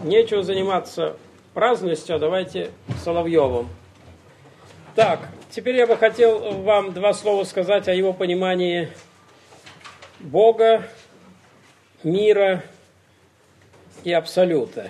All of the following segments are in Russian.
Нечего заниматься праздностью, а давайте Соловьевым. Так, теперь я бы хотел вам два слова сказать о его понимании Бога, мира и абсолюта.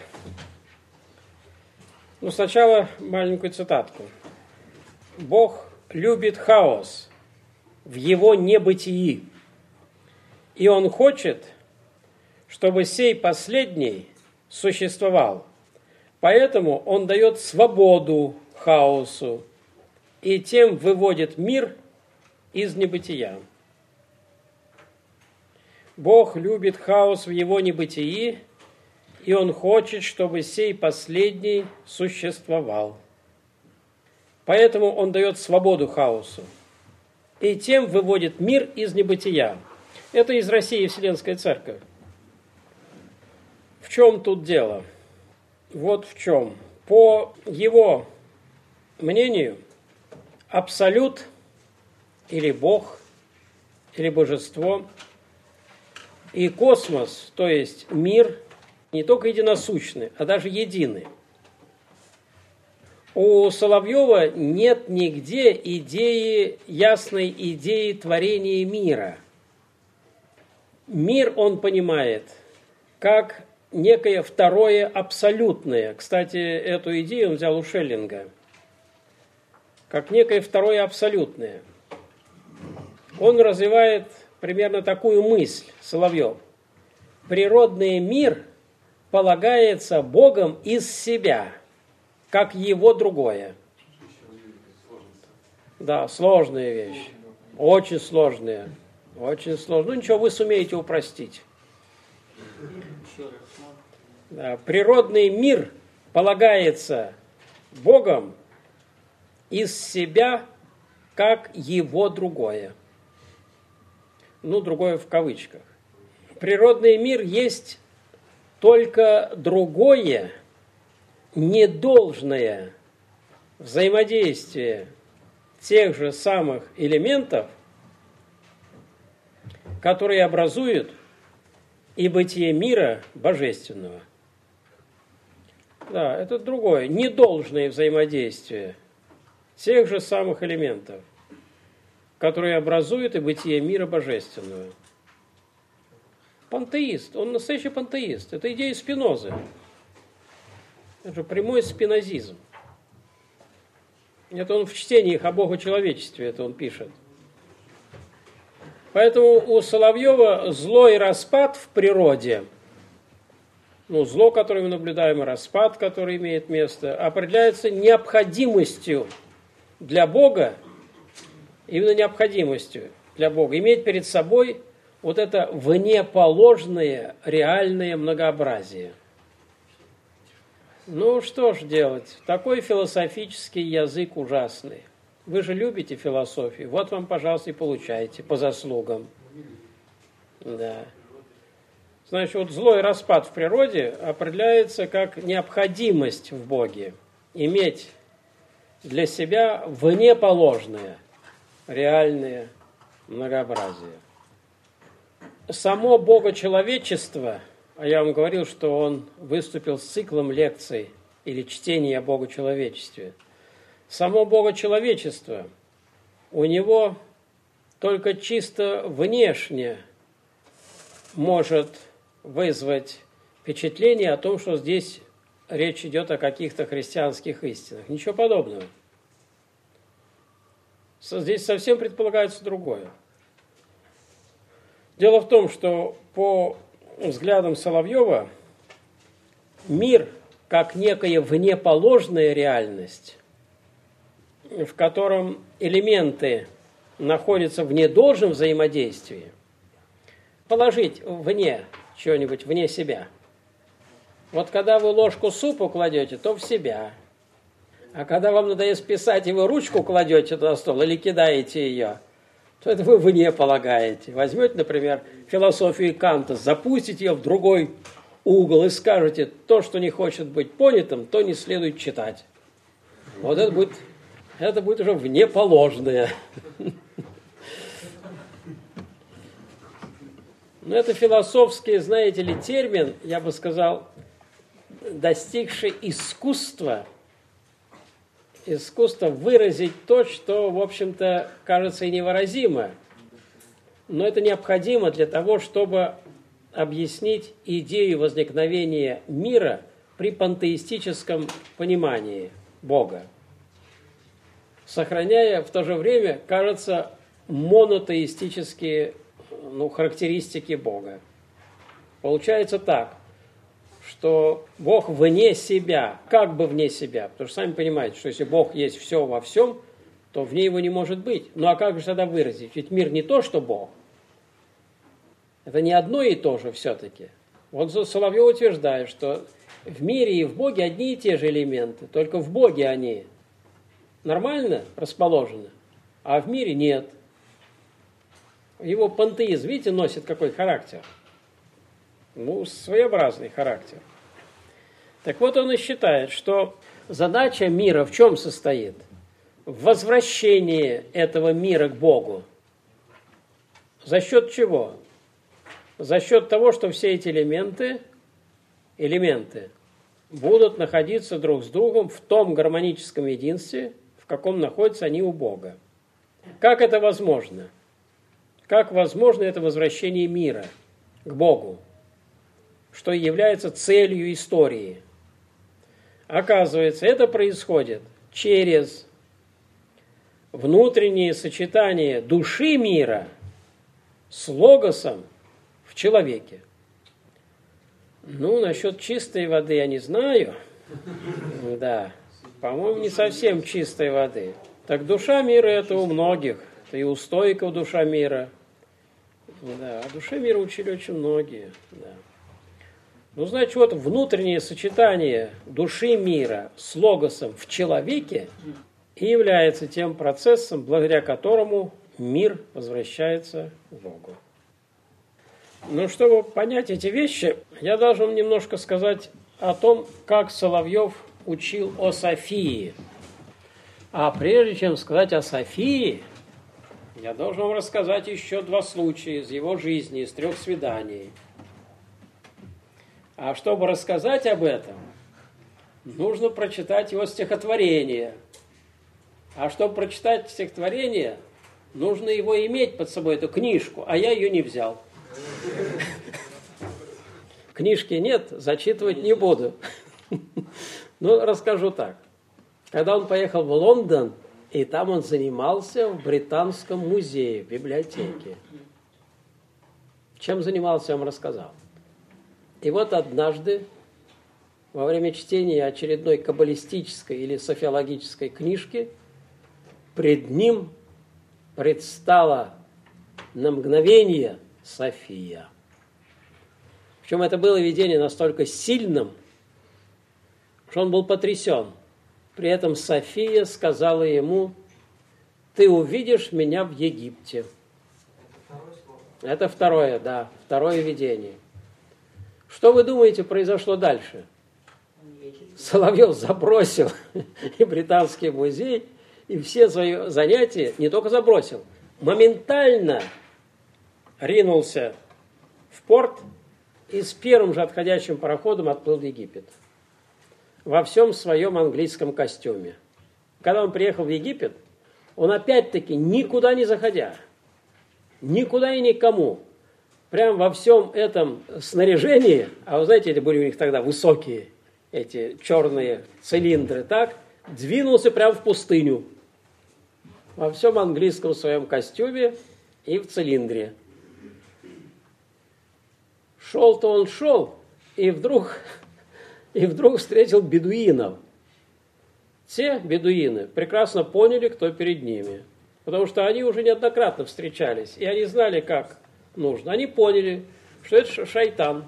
Ну, сначала маленькую цитатку. Бог любит хаос в его небытии, и он хочет, чтобы сей последний существовал. Поэтому он дает свободу хаосу и тем выводит мир из небытия. Бог любит хаос в его небытии, и он хочет, чтобы сей последний существовал. Поэтому он дает свободу хаосу и тем выводит мир из небытия. Это из России Вселенская Церковь. В чем тут дело? Вот в чем. По его мнению, абсолют или Бог, или божество и космос, то есть мир, не только единосущны, а даже едины. У Соловьева нет нигде ясной идеи творения мира. Мир он понимает как некое второе абсолютное. Кстати, эту идею он взял у Шеллинга. Как некое второе абсолютное. Он развивает примерно такую мысль, Соловьев. Природный мир полагается Богом из себя, как его другое. Да, сложная вещь. Очень сложная. Очень сложная. Ну ничего, вы сумеете упростить. Да, природный мир полагается Богом из себя, как его другое. Ну, другое в кавычках. Природный мир есть только другое, недолжное взаимодействие тех же самых элементов, которые образуют и бытие мира божественного. Да, это другое, недолжное взаимодействие тех же самых элементов, которые образуют и бытие мира божественного. Пантеист, он настоящий пантеист. Это идея Спинозы. Это же прямой спинозизм. Это он в чтениях о богочеловечестве, это он пишет. Поэтому у Соловьева зло и распад в природе, ну, зло, которое мы наблюдаем, и распад, который имеет место, определяется необходимостью для Бога, именно необходимостью для Бога, иметь перед собой вот это внеположное реальное многообразие. Ну, что ж делать? Такой философический язык ужасный. Вы же любите философию. Вот вам, пожалуйста, и получайте по заслугам. Да. Значит, вот зло и распад в природе определяется как необходимость в Боге. Иметь для себя внеположное реальное многообразие. Само богочеловечество, а я вам говорил, что он выступил с циклом лекций или чтения о богочеловечестве. Само богочеловечество у него только чисто внешне может вызвать впечатление о том, что здесь речь идет о каких-то христианских истинах. Ничего подобного. Здесь совсем предполагается другое. Дело в том, что по взглядам Соловьева мир как некая внеположная реальность, в котором элементы находятся в недолжном взаимодействии, положить вне чего-нибудь, вне себя. Вот когда вы ложку супа кладете, то в себя. А когда вам надоест писать, и вы ручку кладете на стол или кидаете ее, то это вы вне полагаете. Возьмете, например, философию Канта, запустите ее в другой угол и скажете, то, что не хочет быть понятым, то не следует читать. Вот это будет уже внеположное. Но это философский, знаете ли, термин, я бы сказал, достигший искусства выразить то, что, в общем-то, кажется и невыразимо. Но это необходимо для того, чтобы объяснить идею возникновения мира при пантеистическом понимании Бога, сохраняя в то же время, кажется, монотеистические характеристики Бога. Получается так, что Бог вне себя, как бы вне себя, потому что сами понимаете, что если Бог есть все во всем, то вне его не может быть. Ну а как же тогда выразить? Ведь мир не то, что Бог. Это не одно и то же все-таки. Вот Соловьев утверждает, что в мире и в Боге одни и те же элементы, только в Боге они нормально расположены, а в мире нет. Его пантеизм, видите, носит какой характер? Своеобразный характер. Так вот, он и считает, что задача мира в чем состоит? В возвращении этого мира к Богу. За счет чего? За счет того, что все эти элементы будут находиться друг с другом в том гармоническом единстве, в каком находятся они у Бога. Как это возможно? Как возможно это возвращение мира к Богу, что является целью истории? Оказывается, это происходит через внутреннее сочетание души мира с логосом в человеке. Насчет чистой воды я не знаю. Да, по-моему, не совсем чистой воды. Так душа мира это у многих. Это и у стоиков душа мира. Да, о душе мира учили очень многие. Да. Значит, вот внутреннее сочетание души мира с логосом в человеке и является тем процессом, благодаря которому мир возвращается к Богу. Чтобы понять эти вещи, я должен немножко сказать о том, как Соловьев учил о Софии. А прежде чем сказать о Софии, я должен вам рассказать еще 2 случая из его жизни, из 3 свиданий. А чтобы рассказать об этом, нужно прочитать его стихотворение. А чтобы прочитать стихотворение, нужно его иметь под собой, эту книжку, а я ее не взял. Книжки нет, зачитывать не буду. Расскажу так. Когда он поехал в Лондон, и там он занимался в Британском музее, в библиотеке. Чем занимался, я вам рассказал. И вот однажды, во время чтения очередной каббалистической или софиологической книжки, пред ним предстала на мгновение София. Причем это было видение настолько сильным, что он был потрясен. При этом София сказала ему: «Ты увидишь меня в Египте». Это второе видение. Что вы думаете произошло дальше? Соловьев забросил и Британский музей, и все свои занятия не только забросил, моментально ринулся в порт и с первым же отходящим пароходом отплыл в Египет. Во всем своем английском костюме. Когда он приехал в Египет, он опять-таки никуда не заходя, никуда и никому, прям во всем этом снаряжении, а вы знаете, это были у них тогда высокие эти черные цилиндры, так, двинулся прямо в пустыню. Во всем английском своем костюме и в цилиндре. Шел-то он шел, и вдруг встретил бедуинов. Те бедуины прекрасно поняли, кто перед ними, потому что они уже неоднократно встречались, и они знали, как нужно. Они поняли, что это шайтан.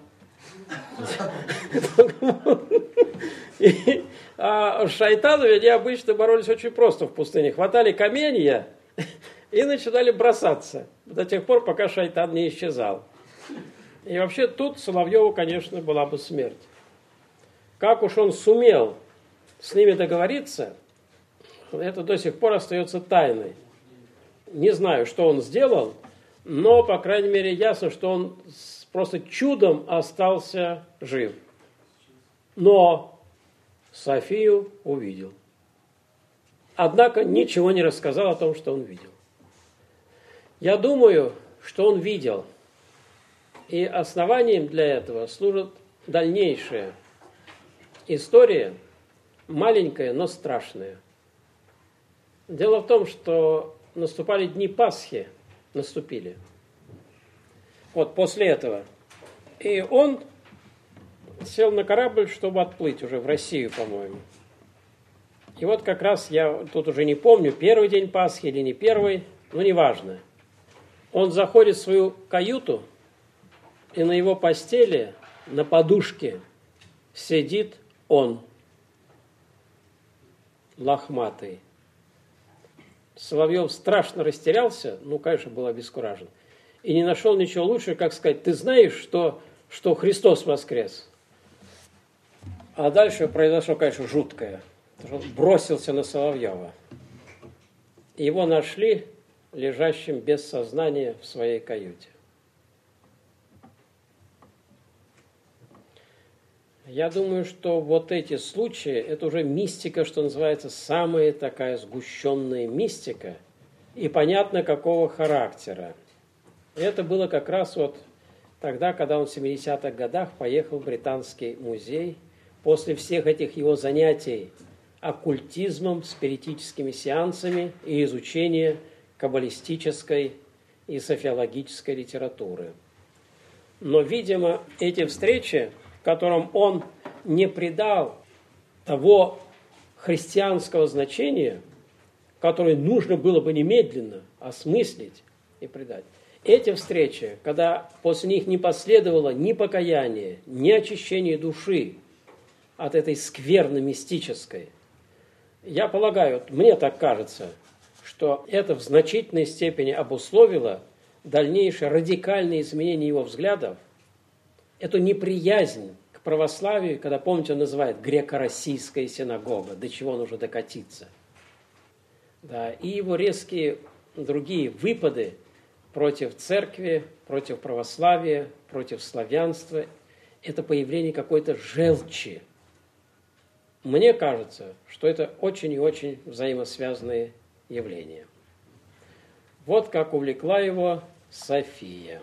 А с шайтанами они обычно боролись очень просто в пустыне. Хватали каменья и начинали бросаться до тех пор, пока шайтан не исчезал. И вообще тут Соловьеву, конечно, была бы смерть. Как уж он сумел с ними договориться, это до сих пор остается тайной. Не знаю, что он сделал, но, по крайней мере, ясно, что он просто чудом остался жив. но Софию увидел. Однако ничего не рассказал о том, что он видел. Я думаю, что он видел, и основанием для этого служит дальнейшая история, маленькая, но страшная. Дело в том, что наступали дни Пасхи, наступили. Вот после этого. И он сел на корабль, чтобы отплыть уже в Россию, по-моему. И вот как раз я тут уже не помню, первый день Пасхи или не первый, но неважно. Он заходит в свою каюту, и на его постели, на подушке, сидит он, лохматый. Соловьев страшно растерялся, конечно, был обескуражен, и не нашел ничего лучше, как сказать: ты знаешь, что Христос воскрес? А дальше произошло, конечно, жуткое. Он бросился на Соловьева. Его нашли лежащим без сознания в своей каюте. Я думаю, что вот эти случаи, это уже мистика, что называется, самая такая сгущенная мистика, и понятно, какого характера. Это было как раз вот тогда, когда он в 70-х годах поехал в Британский музей, после всех этих его занятий оккультизмом, спиритическими сеансами и изучения каббалистической и софиологической литературы. Но, видимо, эти встречи, которым он не придал того христианского значения, которое нужно было бы немедленно осмыслить и придать. Эти встречи, когда после них не последовало ни покаяния, ни очищения души от этой скверны мистической, я полагаю, мне так кажется, что это в значительной степени обусловило дальнейшее радикальное изменение его взглядов, эту неприязнь к православию, когда, помните, он называет греко-российская синагога, до чего нужно докатиться. Да, и его резкие другие выпады против церкви, против православия, против славянства, это появление какой-то желчи. Мне кажется, что это очень и очень взаимосвязанные явления. Вот как увлекла его София.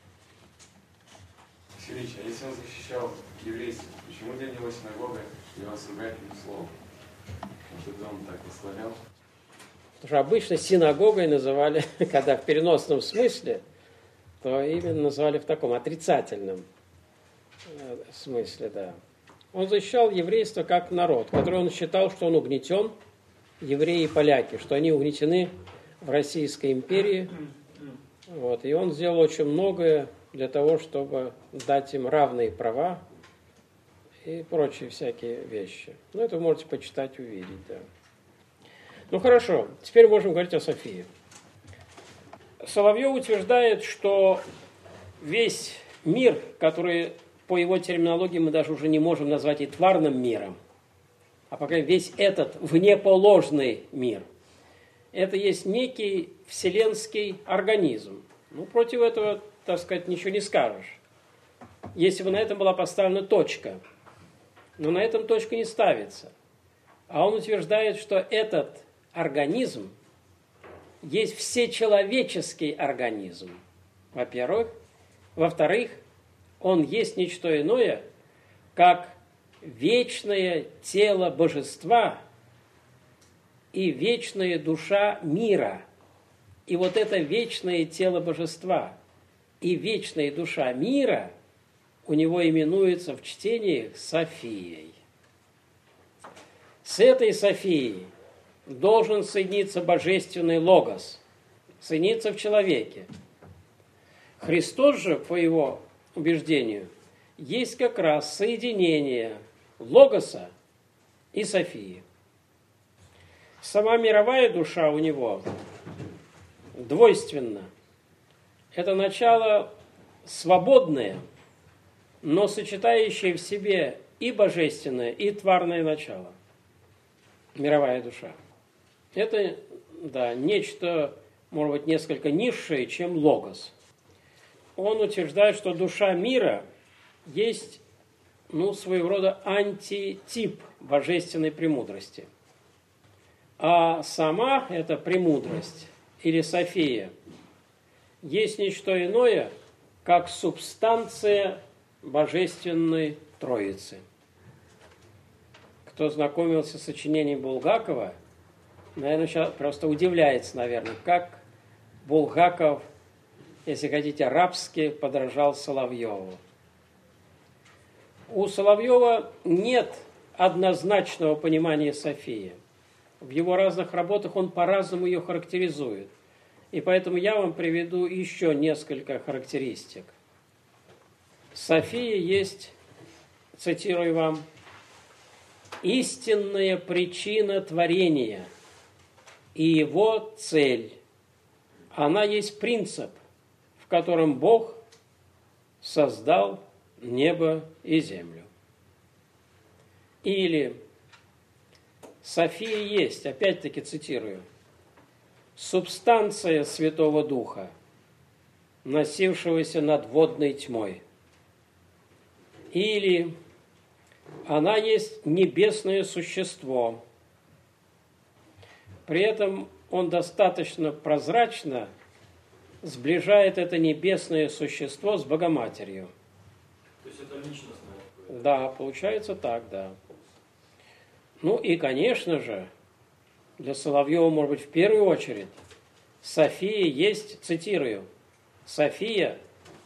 Ильич, а если он защищал еврейство, почему для него синагога и вас ругательным словом? Может, это он так восславлял? Потому что обычно синагогой называли, когда в переносном смысле, то именно называли в таком отрицательном смысле, да. Он защищал еврейство как народ, который он считал, что он угнетен, евреи и поляки, что они угнетены в Российской империи. Вот. И он сделал очень многое для того, чтобы дать им равные права и прочие всякие вещи. Это вы можете почитать, увидеть, да. Хорошо, теперь можем говорить о Софии. Соловьев утверждает, что весь мир, который по его терминологии мы даже уже не можем назвать и тварным миром, а пока весь этот внеположный мир, это есть некий вселенский организм. Против этого, так сказать, ничего не скажешь. Если бы на этом была поставлена точка. Но на этом точка не ставится. А он утверждает, что этот организм есть всечеловеческий организм, во-первых. Во-вторых, он есть не что иное, как вечное тело божества и вечная душа мира. И вот это вечное тело божества и вечная душа мира у него именуется в чтениях Софией. С этой Софией должен соединиться божественный логос, соединиться в человеке. Христос же, по его убеждению, есть как раз соединение логоса и Софии. Сама мировая душа у него двойственна. Это начало свободное, но сочетающее в себе и божественное, и тварное начало. Мировая душа. Это, да, нечто, может быть, несколько низшее, чем логос. Он утверждает, что душа мира есть своего рода антитип божественной премудрости. А сама эта премудрость или София есть не что иное, как субстанция Божественной Троицы. Кто знакомился с сочинением Булгакова, наверное, сейчас просто удивляется, наверное, как Булгаков, если хотите, рабски подражал Соловьеву. У Соловьева нет однозначного понимания Софии. В его разных работах он по-разному ее характеризует. И поэтому я вам приведу еще несколько характеристик. София есть, цитирую вам, истинная причина творения и его цель. Она есть принцип, в котором Бог создал небо и землю. Или София есть, опять-таки цитирую, субстанция Святого Духа, носившегося над водной тьмой. Или она есть небесное существо. При этом он достаточно прозрачно сближает это небесное существо с Богоматерью. То есть это личностное? Да, получается так, да. И, конечно же, для Соловьева, может быть, в первую очередь, София есть, цитирую, София,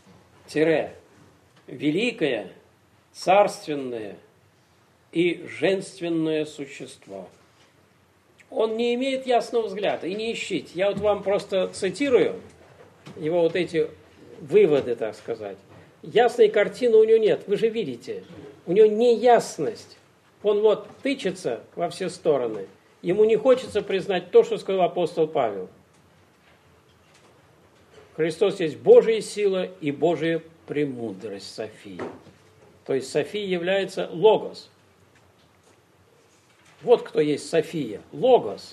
великое, царственное и женственное существо. Он не имеет ясного взгляда, и не ищите. Я вот вам просто цитирую его вот эти выводы, так сказать. Ясной картины у него нет, вы же видите. У него неясность. Он вот тычется во все стороны. Ему не хочется признать то, что сказал апостол Павел. Христос есть Божья сила и Божья премудрость Софии. То есть София является логос. Вот кто есть София. Логос.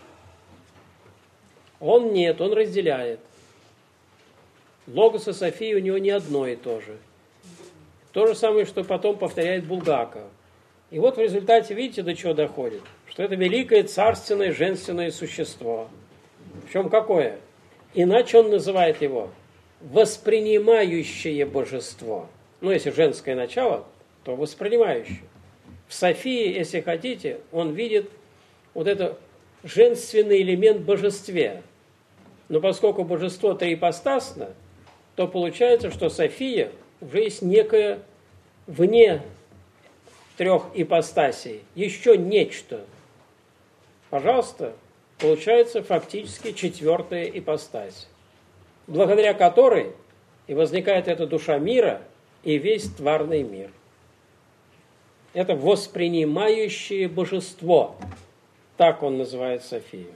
Он нет, он разделяет. Логос и София у него не одно и то же. То же самое, что потом повторяет Булгаков. И вот в результате, видите, до чего доходит? Что это великое царственное женственное существо. Причем какое? Иначе он называет его воспринимающее божество. Если женское начало, то воспринимающее. В Софии, если хотите, он видит вот это женственный элемент в божестве. Но поскольку божество триипостасно, то получается, что София уже есть некое вне трех ипостасей, еще нечто. Пожалуйста, получается фактически четвертая ипостась, благодаря которой и возникает эта душа мира и весь тварный мир. Это воспринимающее божество. Так он называет Софию.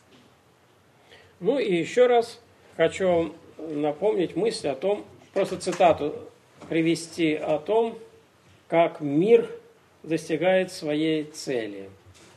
И еще раз хочу вам напомнить мысль о том, просто цитату привести о том, как мир достигает своей цели.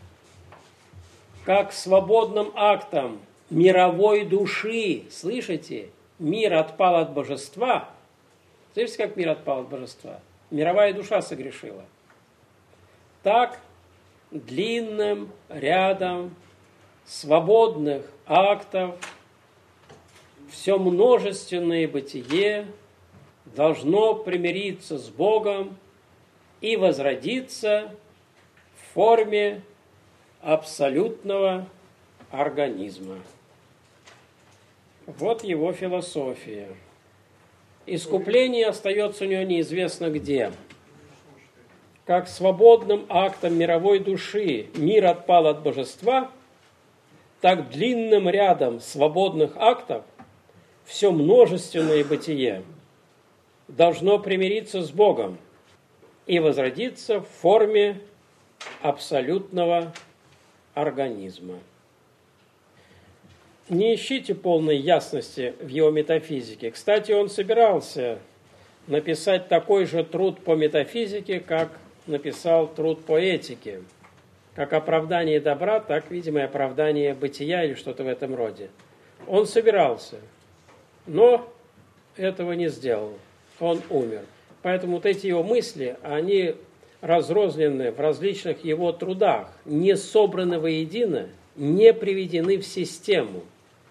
Как свободным актом мировой души, слышите, мир отпал от божества. Слышите, как мир отпал от божества? Мировая душа согрешила. Так длинным рядом свободных актов все множественное бытие должно примириться с Богом и возродиться в форме абсолютного организма. Вот его философия. Искупление остается у него неизвестно где. Как свободным актом мировой души мир отпал от божества, так длинным рядом свободных актов все множественное бытие должно примириться с Богом и возродиться в форме абсолютного организма. Не ищите полной ясности в его метафизике. Кстати, он собирался написать такой же труд по метафизике, как написал труд по этике. Как оправдание добра, так, видимо, и оправдание бытия или что-то в этом роде. Он собирался, но этого не сделал. Он умер. Поэтому вот эти его мысли, они разрознены в различных его трудах, не собраны воедино, не приведены в систему.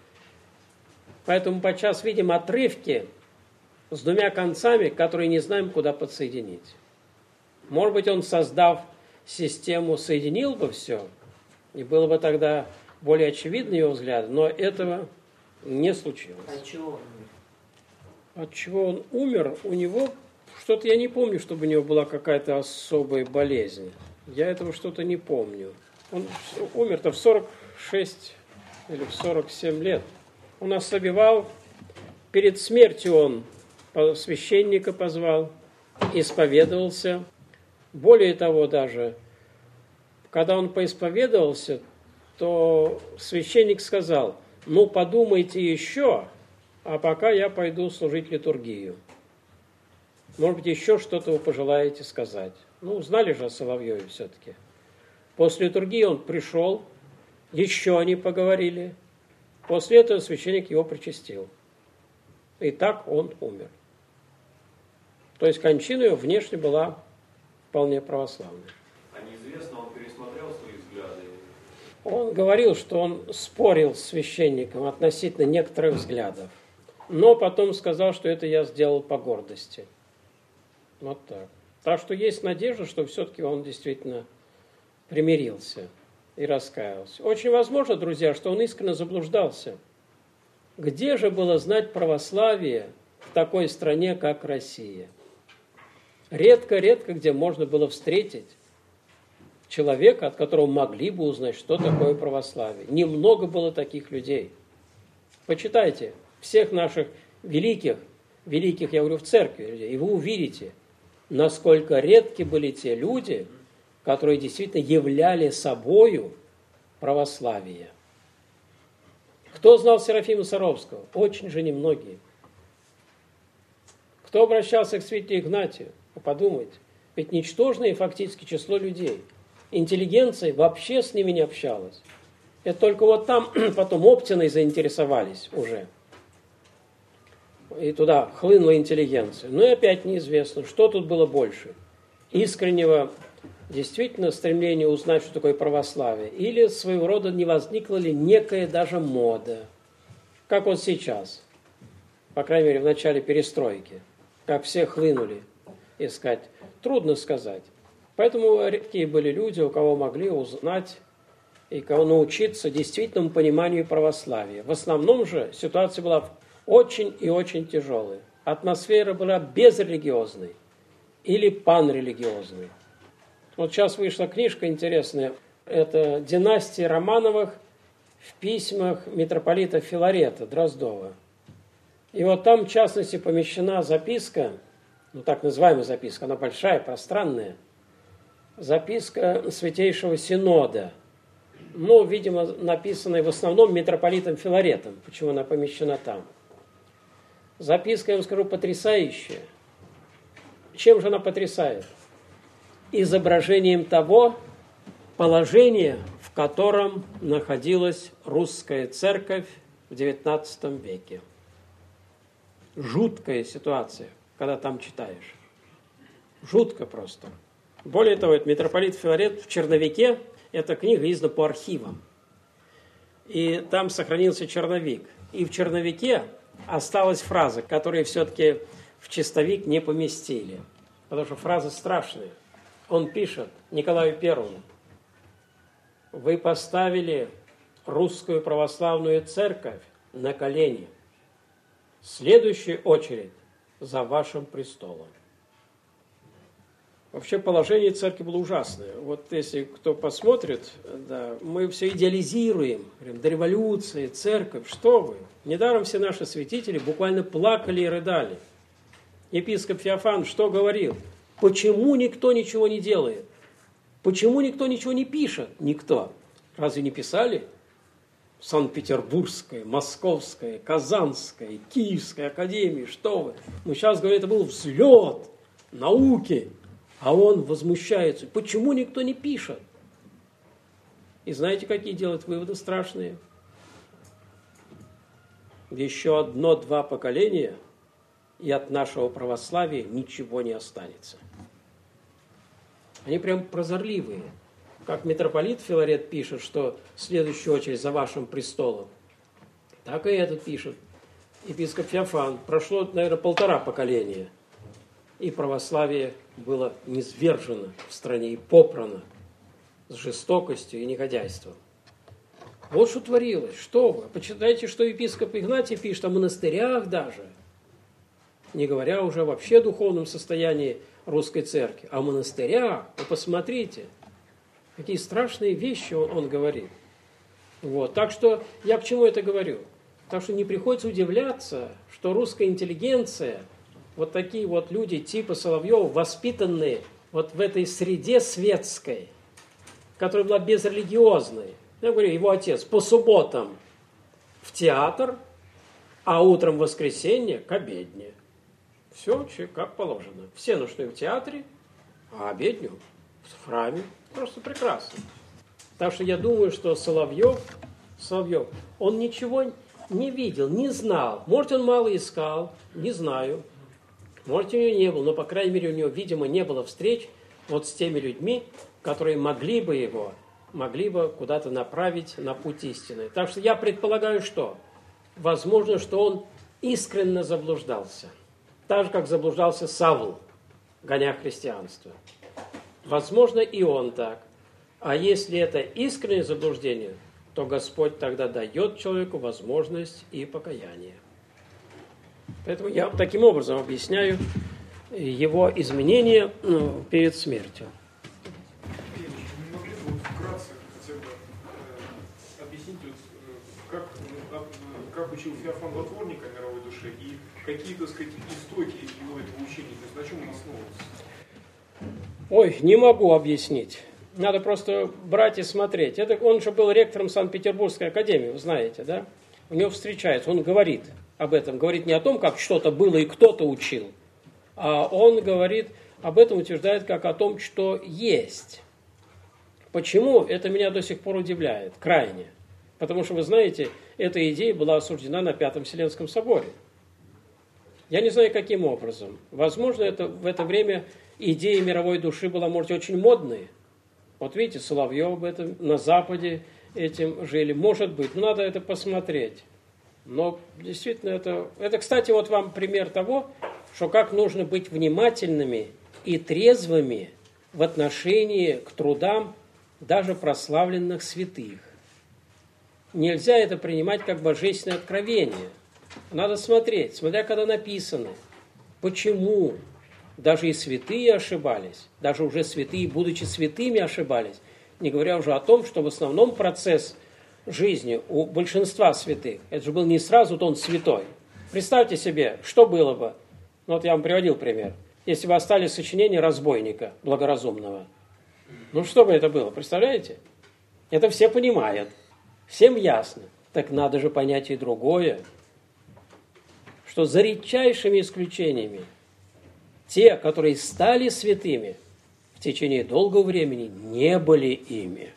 Поэтому подчас видим отрывки с двумя концами, которые не знаем, куда подсоединить. Может быть, он, создав систему, соединил бы все, и было бы тогда более очевидны его взгляды, но этого не случилось. От чего он умер? От чего он умер? У него, что-то я не помню, чтобы у него была какая-то особая болезнь. Я этого что-то не помню. Он умер-то в 46 или в 47 лет. Он ослабевал. Перед смертью он священника позвал, исповедовался. Более того, даже, когда он поисповедовался, то священник сказал: ну, подумайте еще, а пока я пойду служить литургию. Может быть, еще что-то вы пожелаете сказать. Ну, знали же о Соловьеве все-таки. После литургии он пришел, еще они поговорили. После этого священник его причастил. И так он умер. То есть кончина его внешне была вполне православной. А неизвестно, он пересмотрел свои взгляды? Он говорил, что он спорил с священником относительно некоторых взглядов. Но потом сказал, что это я сделал по гордости. Вот так. Так что есть надежда, что все-таки он действительно примирился и раскаялся. Очень возможно, друзья, что он искренне заблуждался. Где же было знать православие в такой стране, как Россия? Редко-редко где можно было встретить человека, от которого могли бы узнать, что такое православие. Немного было таких людей. Почитайте всех наших великих, я говорю, в церкви людей, и вы увидите, насколько редки были те люди, которые действительно являли собою православие. Кто знал Серафима Саровского? Очень же немногие. Кто обращался к святителю Игнатию? Подумайте. Ведь ничтожное фактически число людей. Интеллигенция вообще с ними не общалась. Это только вот там потом Оптиной заинтересовались уже. И туда хлынула интеллигенция. Но и опять неизвестно, что тут было больше. Искреннего действительно стремления узнать, что такое православие, или своего рода не возникла ли некая даже мода, как вот сейчас, по крайней мере в начале перестройки, как все хлынули искать, трудно сказать. Поэтому редкие были люди, у кого могли узнать и кого научиться действительному пониманию православия. В основном же ситуация была очень и очень тяжелая. Атмосфера была безрелигиозной или панрелигиозной. Вот сейчас вышла книжка интересная. Это «Династия Романовых в письмах митрополита Филарета Дроздова». И вот там, в частности, помещена записка, ну так называемая записка, она большая, пространная, записка Святейшего Синода. Ну, видимо, написанная в основном митрополитом Филаретом. Почему она помещена там? Записка, я вам скажу, потрясающая. Чем же она потрясает? Изображением того положения, в котором находилась русская церковь в XIX веке. Жуткая ситуация, когда там читаешь. Жутко просто. Более того, это митрополит Филарет в черновике, эта книга издана по архивам. И там сохранился черновик. И в черновике осталась фраза, которую все-таки в чистовик не поместили. Потому что фраза страшная. Он пишет Николаю Первому: «Вы поставили русскую православную церковь на колени. Следующая очередь за вашим престолом». Вообще положение церкви было ужасное. Вот если кто посмотрит, да, мы все идеализируем. Говорим, до революции, церковь, что вы? Недаром все наши святители буквально плакали и рыдали. Епископ Феофан что говорил? Почему никто ничего не делает? Почему никто ничего не пишет? Никто. Разве не писали? Санкт-Петербургская, Московская, Казанская, Киевская академии, что вы? Мы сейчас говорим, это был взлет науки. А он возмущается. Почему никто не пишет? И знаете, какие делают выводы страшные? Еще 1-2 поколения, и от нашего православия ничего не останется. Они прям прозорливые. Как митрополит Филарет пишет, что следующая очередь за вашим престолом, так и этот пишет. Епископ Феофан. Прошло, наверное, 1,5 поколения, и православие было низвержено в стране и попрано с жестокостью и негодяйством. Вот что творилось. Что вы? Почитайте, что епископ Игнатий пишет о монастырях даже, не говоря уже вообще о духовном состоянии русской церкви. О монастырях, вы посмотрите, какие страшные вещи он говорит. Вот. Так что я к чему это говорю? Так что не приходится удивляться, что русская интеллигенция, вот такие вот люди типа Соловьева, воспитанные вот в этой среде светской, которая была безрелигиозной. Я говорю, его отец по субботам в театр, а утром в воскресенье к обедне. Все как положено. Все нужны в театре, а обедню в храме. Просто прекрасно. Так что я думаю, что Соловьев, он ничего не видел, не знал. Может, он мало искал, не знаю. Может, у него не было, но, по крайней мере, у него, видимо, не было встреч вот с теми людьми, которые могли бы куда-то направить на путь истины. Так что я предполагаю, что возможно, что он искренне заблуждался. Так же, как заблуждался Савл, гоня христианство. Возможно, и он так. А если это искреннее заблуждение, то Господь тогда дает человеку возможность и покаяния. Поэтому я таким образом объясняю его изменения перед смертью. Не могли бы вкратце хотя бы объяснить, как учил Феофан Затворник о мировой душе и какие, так сказать, истоки его этого учения, то есть на чем он основывался? Ой, не могу объяснить. Надо просто брать и смотреть. Он же был ректором Санкт-Петербургской академии, вы знаете, да? У него встречается, он говорит об этом. Говорит не о том, как что-то было и кто-то учил, а он говорит об этом, утверждает как о том, что есть. Почему? Это меня до сих пор удивляет, крайне. Потому что, вы знаете, эта идея была осуждена на Пятом Вселенском соборе. Я не знаю, каким образом. Возможно, в это время идея мировой души была, может, очень модной. Вот видите, Соловьев об этом на Западе этим жили. Может быть, надо это посмотреть. Но действительно это, кстати, вот вам пример того, что как нужно быть внимательными и трезвыми в отношении к трудам даже прославленных святых. Нельзя это принимать как божественное откровение. Надо смотреть, смотря когда написано, почему даже и святые ошибались, даже уже святые, будучи святыми, ошибались, не говоря уже о том, что в основном процесс жизни у большинства святых, это же был не сразу, то он святой. Представьте себе, что было бы, вот я вам приводил пример, если бы остались сочинения разбойника благоразумного. Что бы это было, представляете? Это все понимают, всем ясно. Так надо же понять и другое, что за редчайшими исключениями те, которые стали святыми, в течение долгого времени не были ими.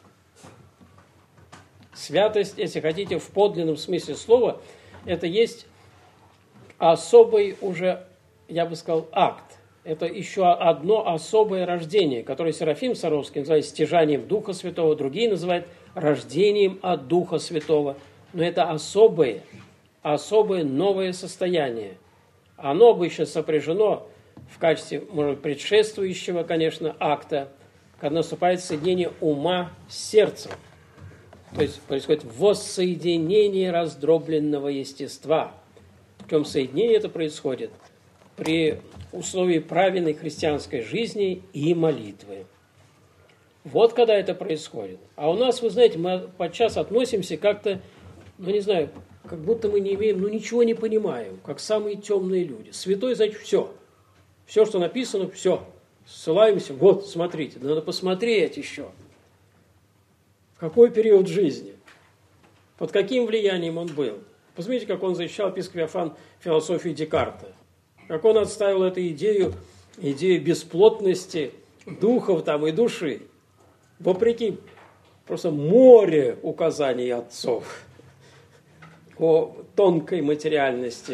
Святость, если хотите, в подлинном смысле слова, это есть особый уже, я бы сказал, акт. Это еще одно особое рождение, которое Серафим Саровский называет стяжанием Духа Святого, другие называют рождением от Духа Святого. Но это особое новое состояние. Оно обычно сопряжено в качестве, может быть, предшествующего, конечно, акта, когда наступает соединение ума с сердцем. То есть происходит воссоединение раздробленного естества. Причем соединение это происходит при условии правильной христианской жизни и молитвы. Вот когда это происходит. А у нас, вы знаете, мы подчас относимся как-то, не знаю, как будто мы не имеем, ничего не понимаем, как самые темные люди. Святой, значит, все. Все, что написано, все. Ссылаемся, вот, смотрите, надо посмотреть еще. Какой период жизни? Под каким влиянием он был? Посмотрите, как он защищал епископ Феофан философию Декарта. Как он отставил эту идею бесплотности духов там и души. Вопреки просто море указаний отцов о тонкой материальности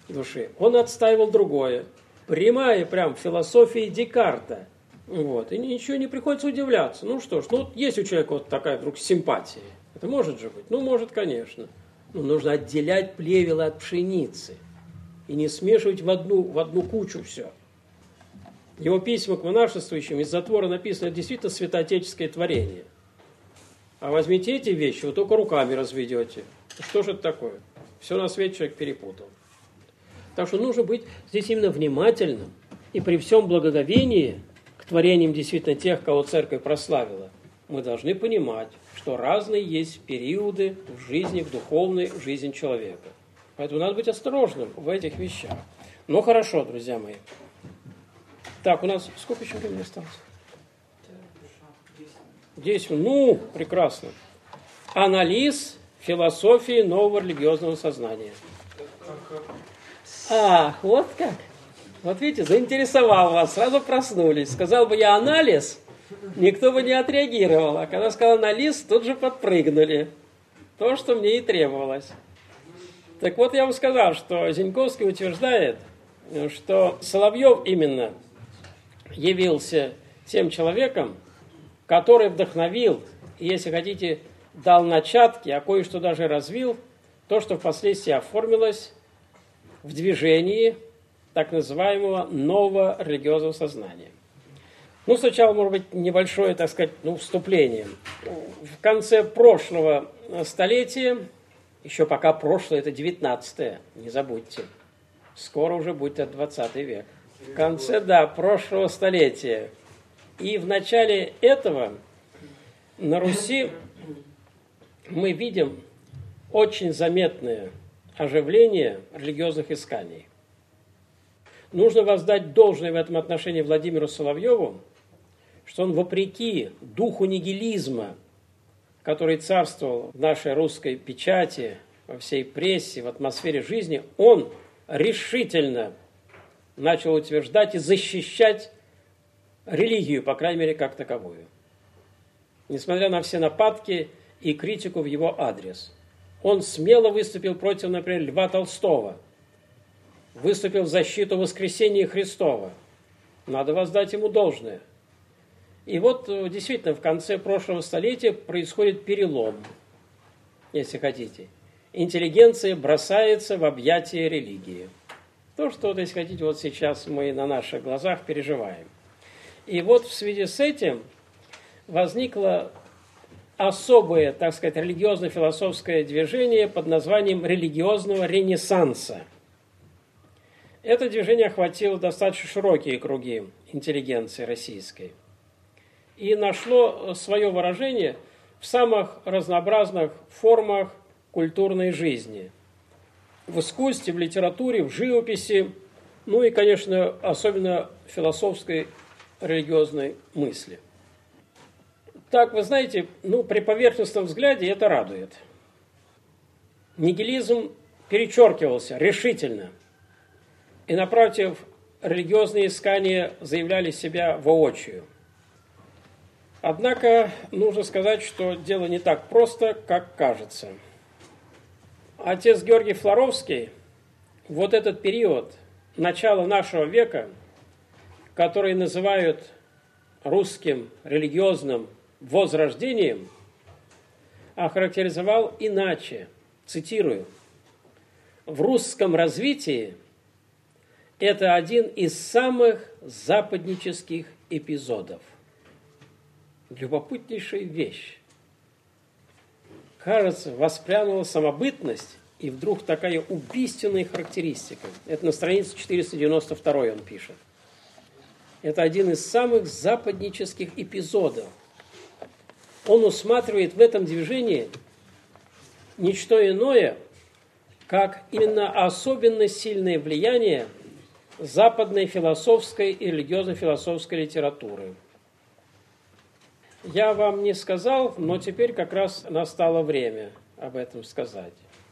души. Он отстаивал другое. Прямая прям философия Декарта. Вот. И ничего не приходится удивляться. Ну что ж, ну вот есть у человека вот такая вдруг симпатия. Это может же быть? Ну, может, конечно. Но нужно отделять плевел от пшеницы. И не смешивать в одну кучу все. Его письма к монашествующим из затвора написано действительно святоотеческое творение. А возьмите эти вещи, вы только руками разведете. Что же это такое? Все на свете человек перепутал. Так что нужно быть здесь именно внимательным. И при всем благоговении к творениям действительно тех, кого церковь прославила, мы должны понимать, что разные есть периоды в жизни, в духовной жизни человека. Поэтому надо быть осторожным в этих вещах. Ну хорошо, друзья мои. Так, у нас сколько еще времени осталось? 10. Ну, прекрасно. Анализ философии нового религиозного сознания. Ах, вот как. Вот видите, заинтересовал вас, сразу проснулись. Сказал бы я анализ, никто бы не отреагировал. А когда сказал анализ, тут же подпрыгнули. То, что мне и требовалось. Так вот, я вам сказал, что Зиньковский утверждает, что Соловьев именно явился тем человеком, который вдохновил, и, если хотите, дал начатки, а кое-что даже развил, то, что впоследствии оформилось в движении так называемого нового религиозного сознания. Ну, сначала, может быть, небольшое, так сказать, вступление. В конце прошлого столетия, еще пока прошлое, это 19-е, не забудьте, скоро уже будет 20 век. В конце, прошлого столетия. И в начале этого на Руси мы видим очень заметное оживление религиозных исканий. Нужно воздать должное в этом отношении Владимиру Соловьеву, что он, вопреки духу нигилизма, который царствовал в нашей русской печати, во всей прессе, в атмосфере жизни, он решительно начал утверждать и защищать религию, по крайней мере, как таковую. Несмотря на все нападки и критику в его адрес. Он смело выступил против, например, Льва Толстого, выступил в защиту воскресения Христова. Надо воздать ему должное. И вот действительно в конце прошлого столетия происходит перелом, если хотите. Интеллигенция бросается в объятия религии. То, что, если хотите, вот сейчас мы на наших глазах переживаем. И вот в связи с этим возникло особое, так сказать, религиозно-философское движение под названием религиозного ренессанса. Это движение охватило достаточно широкие круги интеллигенции российской и нашло свое выражение в самых разнообразных формах культурной жизни. В искусстве, в литературе, в живописи, ну и, конечно, особенно в философской религиозной мысли. Так, вы знаете, при поверхностном взгляде это радует. Нигилизм перечеркивался решительно. И, напротив, религиозные искания заявляли себя воочию. Однако, нужно сказать, что дело не так просто, как кажется. Отец Георгий Флоровский, вот этот период, начала нашего века, который называют русским религиозным возрождением, охарактеризовал иначе. Цитирую. В русском развитии это один из самых западнических эпизодов. Любопытнейшая вещь. Кажется, воспрянула самобытность, и вдруг такая убийственная характеристика. Это на странице 492 он пишет. Это один из самых западнических эпизодов. Он усматривает в этом движении ничто иное, как именно особенно сильное влияние западной философской и религиозно-философской литературы. Я вам не сказал, но теперь как раз настало время об этом сказать.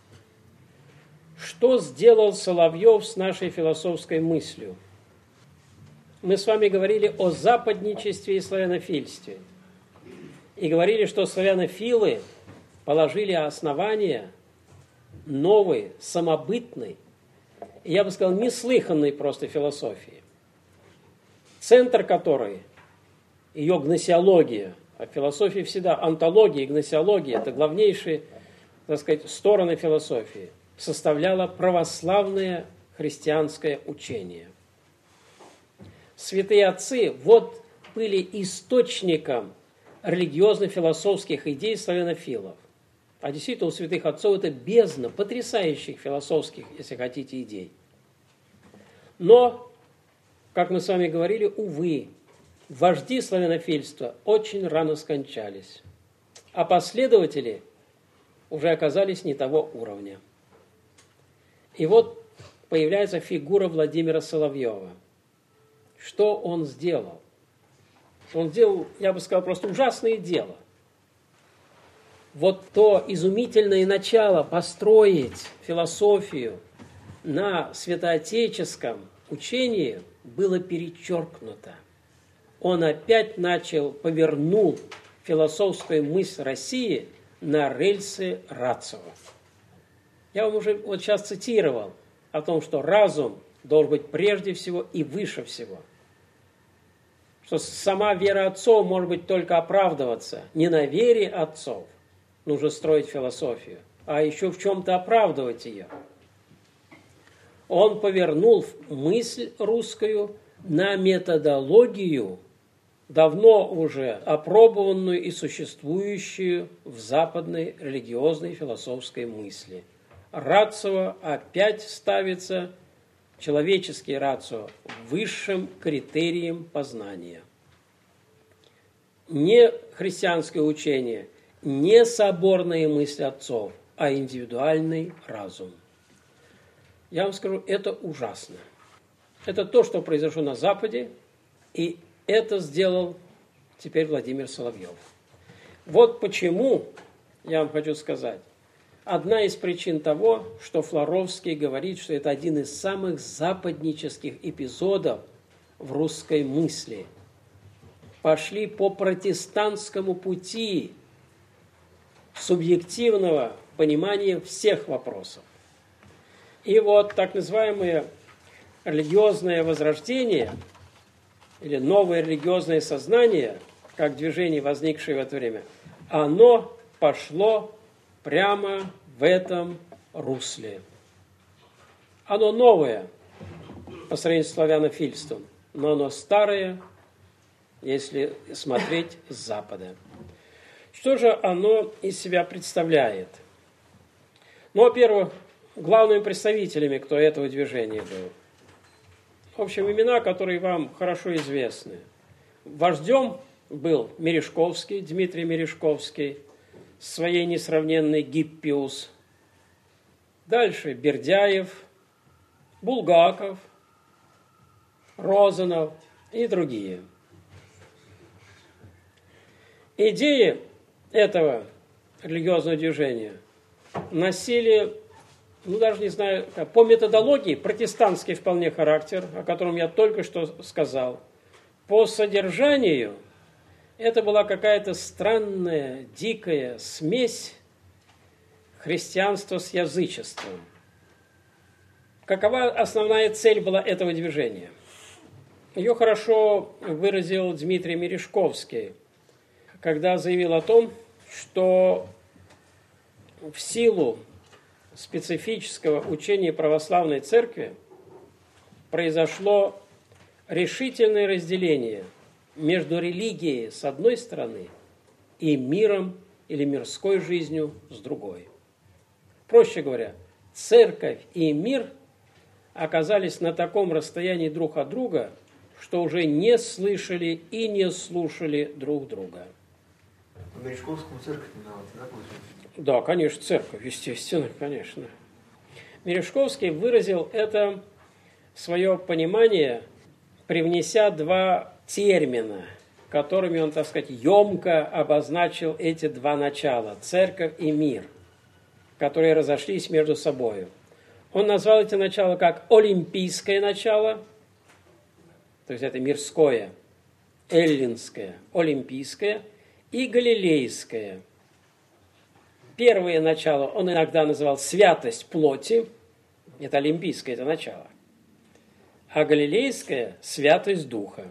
Что сделал Соловьев с нашей философской мыслью? Мы с вами говорили о западничестве и славянофильстве. И говорили, что славянофилы положили основание новой, самобытной и, я бы сказал, неслыханной просто философии, центр которой ее гносеология, а в философии всегда онтология и гносеология – это главнейшие, так сказать, стороны философии, составляло православное христианское учение. Святые отцы вот были источником религиозно-философских идей славянофилов. А действительно у святых отцов это бездна потрясающих философских, если хотите, идей. Но, как мы с вами говорили, увы, вожди славянофильства очень рано скончались, а последователи уже оказались не того уровня. И вот появляется фигура Владимира Соловьева. Что он сделал? Он сделал, я бы сказал, просто ужасное дело. Вот то изумительное начало построить философию на святоотеческом учении было перечеркнуто. Он опять повернул философскую мысль России на рельсы Рацева. Я вам уже вот сейчас цитировал о том, что разум должен быть прежде всего и выше всего. Что сама вера отцов может быть только оправдываться. Не на вере отцов нужно строить философию, а еще в чем-то оправдывать ее. Он повернул мысль русскую на методологию, давно уже опробованную и существующую в западной религиозной философской мысли. Рацио опять ставится, человеческий рацио, высшим критерием познания. Не христианское учение, не соборные мысли отцов, а индивидуальный разум. Я вам скажу, это ужасно. Это то, что произошло на Западе, и это сделал теперь Владимир Соловьев. Вот почему, я вам хочу сказать, одна из причин того, что Флоровский говорит, что это один из самых западнических эпизодов в русской мысли. Пошли по протестантскому пути субъективного понимания всех вопросов. И вот так называемое религиозное возрождение или новое религиозное сознание, как движение, возникшее в это время, оно пошло прямо в этом русле. Оно новое по сравнению с славянофильством, но оно старое, если смотреть с Запада. Что же оно из себя представляет? Ну, во-первых, главными представителями, кто этого движения был. В общем, имена, которые вам хорошо известны. Вождем был Мережковский, Дмитрий Мережковский, своей несравненной Гиппиус. Дальше Бердяев, Булгаков, Розанов и другие. Идеи этого религиозного движения носили, даже не знаю, по методологии протестантский вполне характер, о котором я только что сказал. По содержанию это была какая-то странная, дикая смесь христианства с язычеством. Какова основная цель была этого движения? Ее хорошо выразил Дмитрий Мережковский, когда заявил о том, что в силу специфического учения православной церкви произошло решительное разделение между религией с одной стороны и миром или мирской жизнью с другой. Проще говоря, церковь и мир оказались на таком расстоянии друг от друга, что уже не слышали и не слушали друг друга. Мережковскому церковь виновата, да, получается? Да, конечно, церковь, естественно, конечно. Мережковский выразил это свое понимание, привнеся два термина, которыми он, так сказать, емко обозначил эти два начала – церковь и мир, которые разошлись между собой. Он назвал эти начала как олимпийское начало, то есть это мирское, эллинское, олимпийское, и галилейское. Первое начало он иногда называл святость плоти, Это олимпийское, это начало. А галилейское – святость Духа.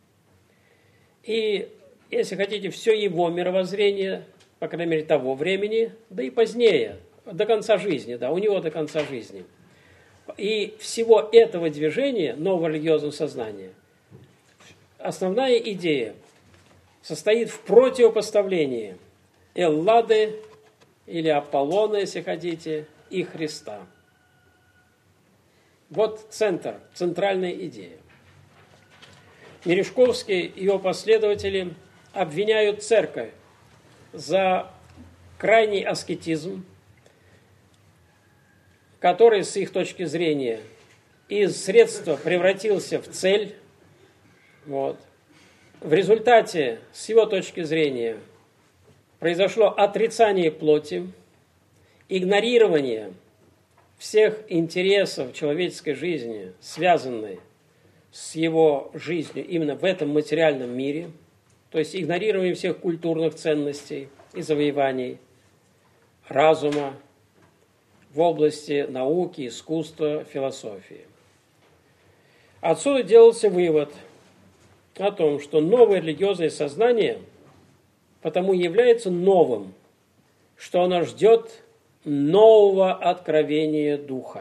И, если хотите, все его мировоззрение, по крайней мере, того времени, да и позднее, до конца жизни, да, у него до конца жизни. И всего этого движения, нового религиозного сознания, основная идея состоит в противопоставлении Эллады или Аполлона, если хотите, и Христа. Вот центр, центральная идея. Мережковский и его последователи обвиняют церковь за крайний аскетизм, который, с их точки зрения, из средства превратился в цель. Вот. В результате, с его точки зрения, произошло отрицание плоти, игнорирование всех интересов человеческой жизни, связанной с его жизнью именно в этом материальном мире, то есть игнорирование всех культурных ценностей и завоеваний, разума в области науки, искусства, философии. Отсюда делался вывод о том, что новое религиозное сознание потому является новым, что оно ждет нового откровения Духа.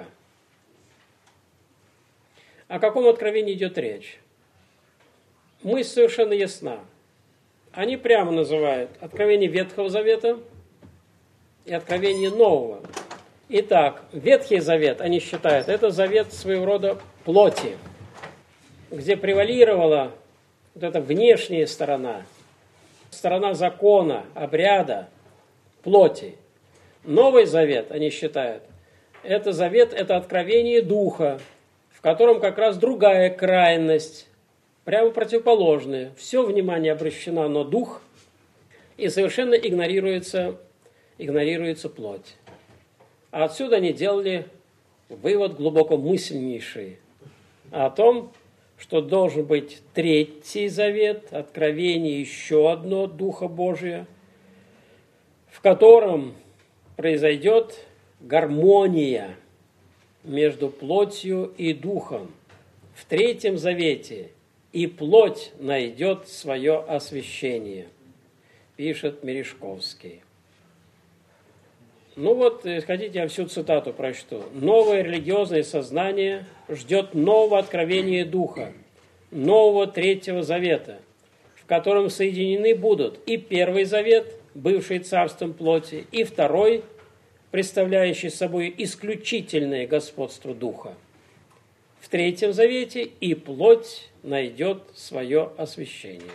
О каком откровении идет речь? Мысль совершенно ясна. Они прямо называют откровение Ветхого Завета и откровение Нового. Итак, Ветхий Завет, они считают, это завет своего рода плоти, где превалировала вот эта внешняя сторона закона, обряда, плоти. Новый Завет, они считают, это завет, это откровение Духа, в котором как раз другая крайность, прямо противоположная. Все внимание обращено на Дух, и совершенно игнорируется плоть. А отсюда они делали вывод глубокомысленнейший о том, что должен быть Третий Завет, откровение еще одно Духа Божия, в котором произойдет гармония между плотью и духом. В Третьем Завете и плоть найдет свое освящение, пишет Мережковский. Ну вот, хотите, я всю цитату прочту. Новое религиозное сознание ждет нового откровения Духа, нового Третьего Завета, в котором соединены будут и Первый Завет, бывший царством плоти, и Второй, представляющий собой исключительное господство Духа. В Третьем Завете и плоть найдет свое освящение.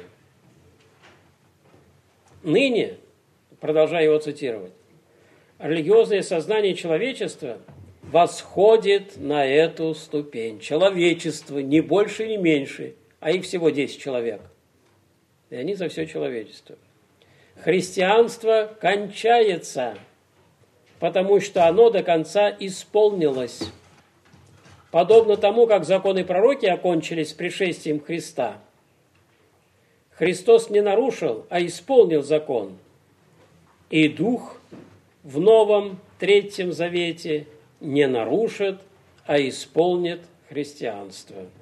Ныне, продолжая его цитировать, религиозное сознание человечества восходит на эту ступень. Человечество, не больше, не меньше, а их всего 10 человек. И они за все человечество. Христианство кончается, потому что оно до конца исполнилось. Подобно тому, как законы и пророки окончились с пришествием Христа. Христос не нарушил, а исполнил закон. И Дух в новом Третьем Завете не нарушит, а исполнит христианство.